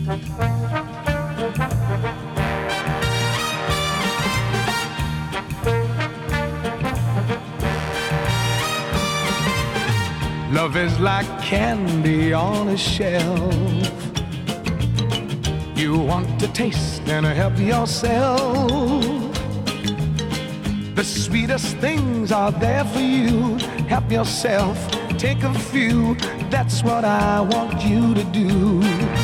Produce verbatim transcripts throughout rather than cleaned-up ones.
Love is like candy on a shelf. You want to taste and help yourself. The sweetest things are there for you. Help yourself, take a few. That's what I want you to do.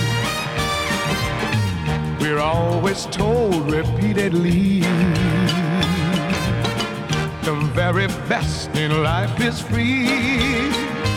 We're always told repeatedly the very best in life is free.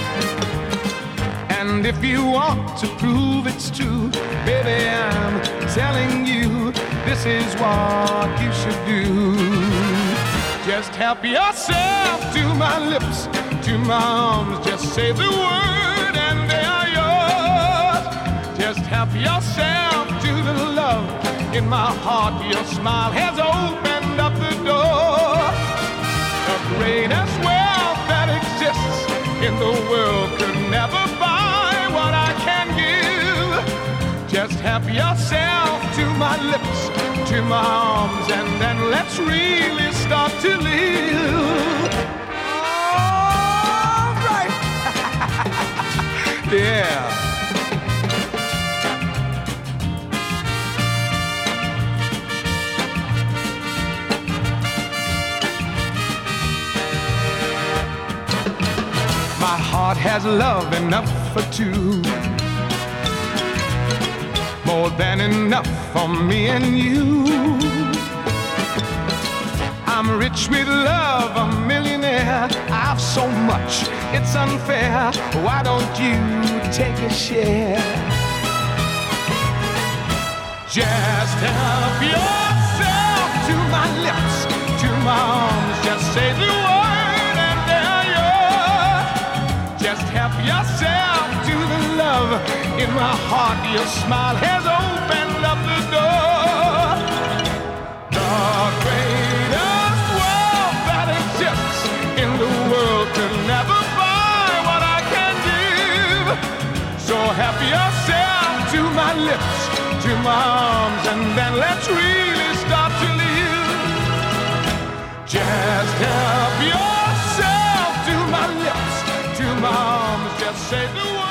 And if you want to prove it's true, baby, I'm telling you, this is what you should do. Just help yourself to my lips, to my arms. Just say the word and they are yours. Just help yourself to the love in my heart. Your smile has opened up the door. The greatest wealth that exists in the world could never buy what I can give. Just help yourself to my lips, to my arms, and then let's really start to live. All right. Yeah. My heart has love enough for two, more than enough for me and you. I'm rich with love, a millionaire. I've so much, it's unfair. Why don't you take a share? Just help yourself to my lips, to my arms. Just say the word and they're yours. Just help yourself to the love in my heart. Your smile has opened up the door. The greatest wealth that exists in the world could never buy what I can give. So help yourself to my lips, to my arms, and then let's really start to live. Just help yourself to my lips, to my arms. Just say the word.